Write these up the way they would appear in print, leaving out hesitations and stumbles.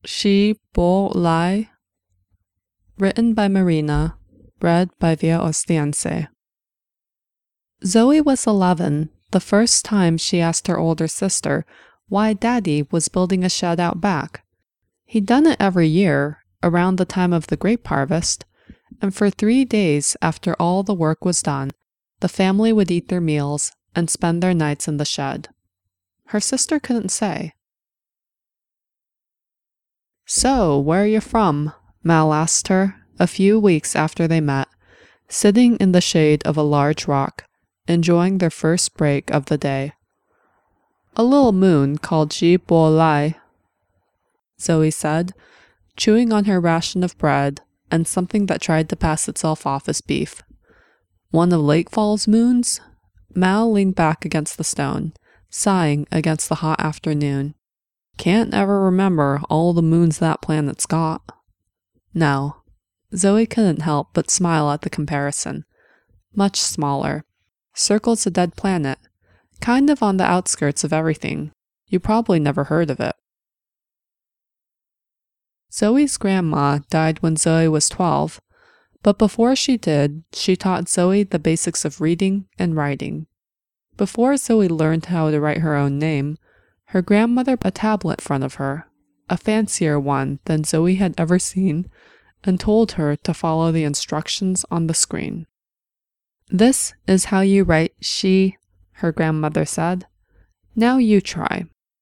She Bo Lai. Written by Marina. Read by Via Ostiense. Zoe was 11, the first time she asked her older sister why Daddy was building a shed out back. He'd done it every year, around the time of the grape harvest, and for 3 days after all the work was done, the family would eat their meals and spend their nights in the shed. Her sister couldn't say. "So, where are you from?" Mal asked her, a few weeks after they met, sitting in the shade of a large rock, enjoying their first break of the day. "A little moon called Ji Bo Lai," Zoe said, chewing on her ration of bread and something that tried to pass itself off as beef. "One of Lake Fall's moons?" Mal leaned back against the stone, sighing against the hot afternoon. "Can't ever remember all the moons that planet's got." No, Zoe couldn't help but smile at the comparison. Much smaller. Circle's a dead planet, kind of on the outskirts of everything. You probably never heard of it. Zoe's grandma died when Zoe was 12, but before she did, she taught Zoe the basics of reading and writing. Before Zoe learned how to write her own name, her grandmother put a tablet in front of her, a fancier one than Zoe had ever seen, and told her to follow the instructions on the screen. "This is how you write she," her grandmother said. "Now you try."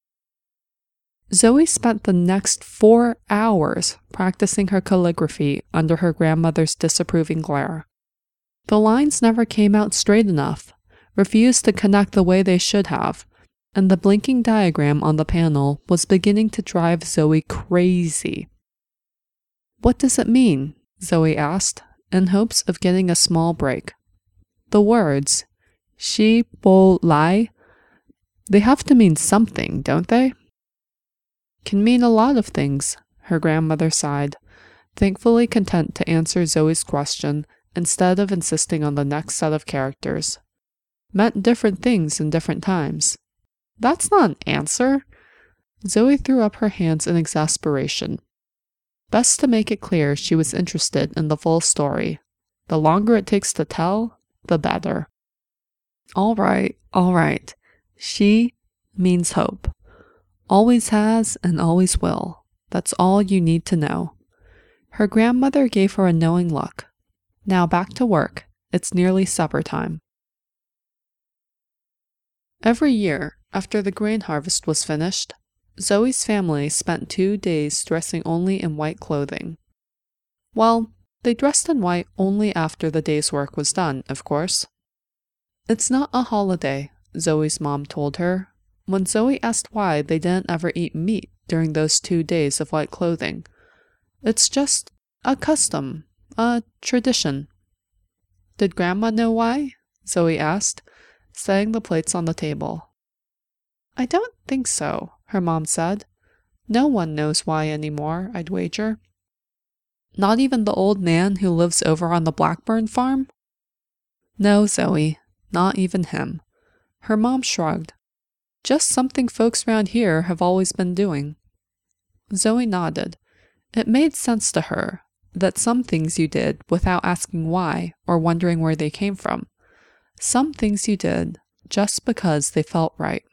Zoe spent the next 4 hours practicing her calligraphy under her grandmother's disapproving glare. The lines never came out straight enough, refused to connect the way they should have, and the blinking diagram on the panel was beginning to drive Zoe crazy. "What does it mean?" Zoe asked, in hopes of getting a small break. "The words, Shi Bo Lai, they have to mean something, don't they?" "Can mean a lot of things," her grandmother sighed, thankfully content to answer Zoe's question instead of insisting on the next set of characters. "Meant different things in different times." "That's not an answer." Zoe threw up her hands in exasperation. Best to make it clear she was interested in the full story. The longer it takes to tell, the better. All right. She means hope. Always has and always will. That's all you need to know. Her grandmother gave her a knowing look. Now back to work. It's nearly supper time. Every year, after the grain harvest was finished, Zoe's family spent 2 days dressing only in white clothing. Well, they dressed in white only after the day's work was done, of course. "It's not a holiday," Zoe's mom told her, when Zoe asked why they didn't ever eat meat during those 2 days of white clothing. "It's just a custom, a tradition." "Did Grandma know why?" Zoe asked, setting the plates on the table. "I don't think so," her mom said. "No one knows why anymore, I'd wager." "Not even the old man who lives over on the Blackburn farm?" "No, Zoe, not even him." Her mom shrugged. "Just something folks around here have always been doing." Zoe nodded. It made sense to her that some things you did without asking why or wondering where they came from. Some things you did just because they felt right.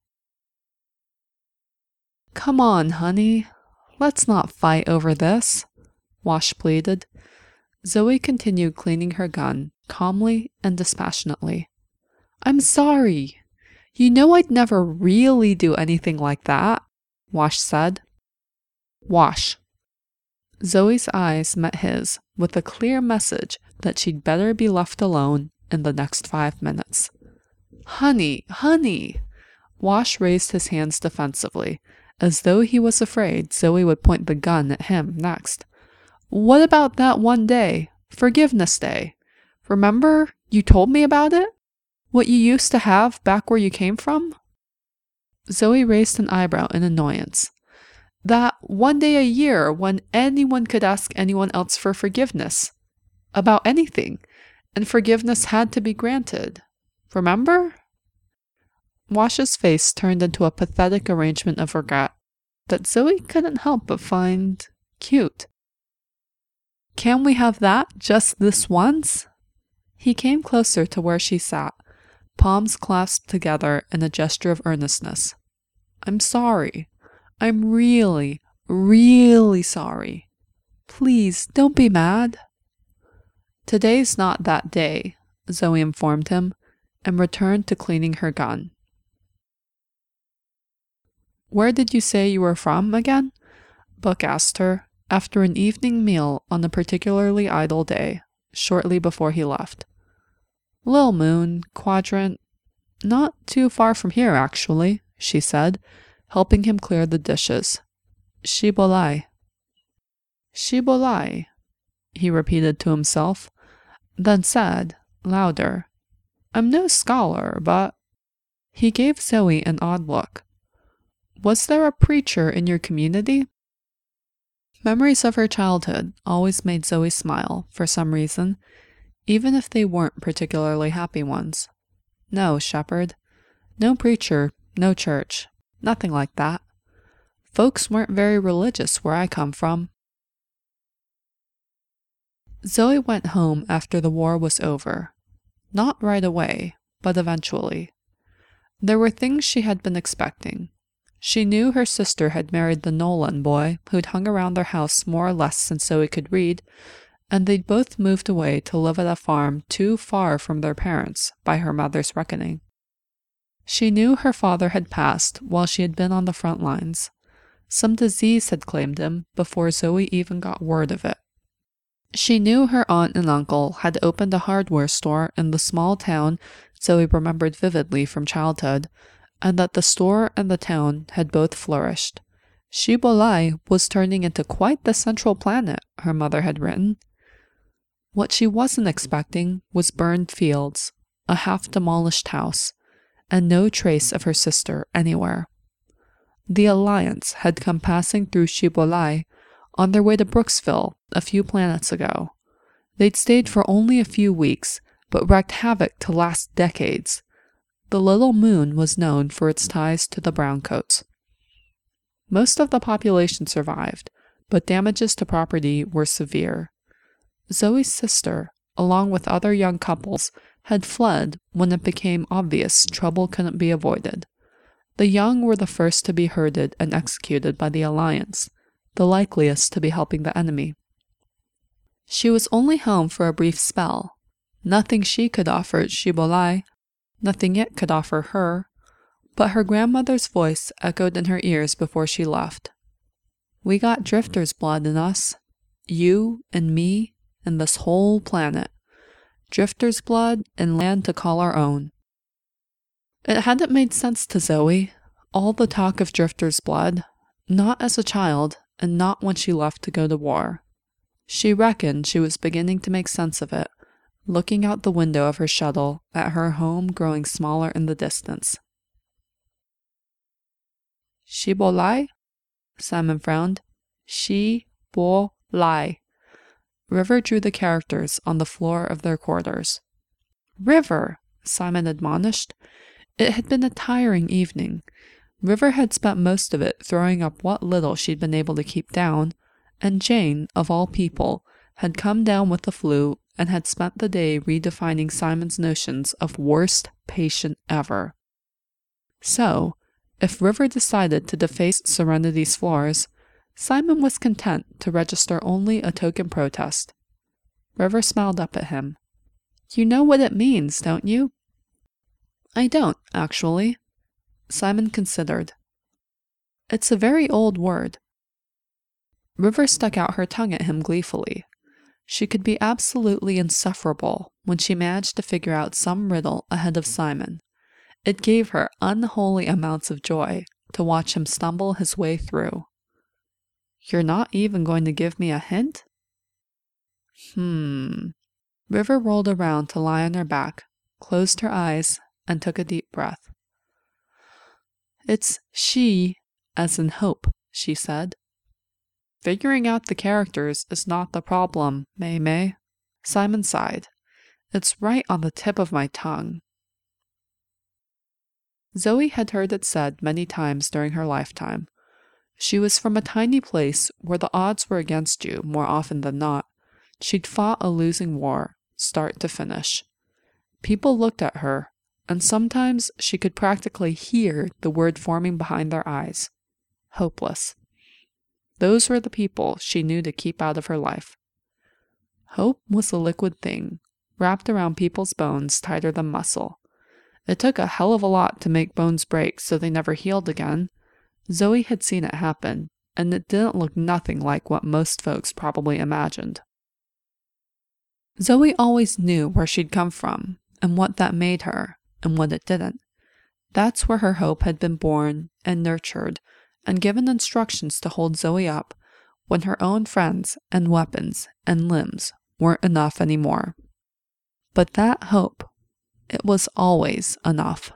"Come on, honey. Let's not fight over this," Wash pleaded. Zoe continued cleaning her gun, calmly and dispassionately. "I'm sorry. You know I'd never really do anything like that," Wash said. "Wash." Zoe's eyes met his with a clear message that she'd better be left alone in the next 5 minutes. Honey. Wash raised his hands defensively, as though he was afraid Zoe would point the gun at him next. "What about that one day, Forgiveness Day? Remember, you told me about it? What you used to have back where you came from?" Zoe raised an eyebrow in annoyance. "That one day a year when anyone could ask anyone else for forgiveness. About anything. And forgiveness had to be granted. Remember?" Wash's face turned into a pathetic arrangement of regret. that Zoe couldn't help but find cute. Can we have that just this once? He came closer to where she sat, palms clasped together in a gesture of earnestness. I'm sorry. I'm really, really sorry. Please, don't be mad. Today's not that day, Zoe informed him, and returned to cleaning her gun. Where did you say you were from again? Buck asked her, after an evening meal on a particularly idle day, shortly before he left. Lil Moon, Quadrant. Not too far from here, actually, she said, helping him clear the dishes. Shibolai. Shibolai, he repeated to himself, then said, louder, I'm no scholar, but... He gave Zoe an odd look. Was there a preacher in your community? Memories of her childhood always made Zoe smile, for some reason, even if they weren't particularly happy ones. No, Shepherd. No preacher, no church. Nothing like that. Folks weren't very religious where I come from. Zoe went home after the war was over. Not right away, but eventually. There were things she had been expecting. She knew her sister had married the Nolan boy who'd hung around their house more or less since Zoe could read, and they'd both moved away to live at a farm too far from their parents, by her mother's reckoning. She knew her father had passed while she had been on the front lines. Some disease had claimed him before Zoe even got word of it. She knew her aunt and uncle had opened a hardware store in the small town Zoe remembered vividly from childhood, and that the store and the town had both flourished. Shibolai was turning into quite the central planet, her mother had written. What she wasn't expecting was burned fields, a half-demolished house, and no trace of her sister anywhere. The Alliance had come passing through Shibolai on their way to Brooksville a few planets ago. They'd stayed for only a few weeks, but wreaked havoc to last decades. The Little Moon was known for its ties to the Browncoats. Most of the population survived, but damages to property were severe. Zoe's sister, along with other young couples, had fled when it became obvious trouble couldn't be avoided. The young were the first to be herded and executed by the Alliance, the likeliest to be helping the enemy. She was only home for a brief spell. Nothing she could offer Shibolai, nothing it could offer her, but her grandmother's voice echoed in her ears before she left. We got drifter's blood in us. You and me and this whole planet. Drifter's blood and land to call our own. It hadn't made sense to Zoe, all the talk of drifter's blood, not as a child and not when she left to go to war. She reckoned she was beginning to make sense of it, looking out the window of her shuttle at her home growing smaller in the distance. Shibolai? Simon frowned. Shibolai. River drew the characters on the floor of their quarters. River, Simon admonished. It had been a tiring evening. River had spent most of it throwing up what little she'd been able to keep down, and Jane, of all people, had come down with the flu and had spent the day redefining Simon's notions of worst patient ever. So, if River decided to deface Serenity's floors, Simon was content to register only a token protest. River smiled up at him. You know what it means, don't you? I don't, actually. Simon considered. It's a very old word. River stuck out her tongue at him gleefully. She could be absolutely insufferable when she managed to figure out some riddle ahead of Simon. It gave her unholy amounts of joy to watch him stumble his way through. You're not even going to give me a hint? River rolled around to lie on her back, closed her eyes, and took a deep breath. It's she, as in hope, she said. Figuring out the characters is not the problem, May. Simon sighed. It's right on the tip of my tongue. Zoe had heard it said many times during her lifetime. She was from a tiny place where the odds were against you more often than not. She'd fought a losing war, start to finish. People looked at her, and sometimes she could practically hear the word forming behind their eyes. Hopeless. Those were the people she knew to keep out of her life. Hope was a liquid thing, wrapped around people's bones tighter than muscle. It took a hell of a lot to make bones break so they never healed again. Zoe had seen it happen, and it didn't look nothing like what most folks probably imagined. Zoe always knew where she'd come from, and what that made her, and what it didn't. That's where her hope had been born and nurtured, and given instructions to hold Zoe up when her own friends and weapons and limbs weren't enough anymore. But that hope, it was always enough.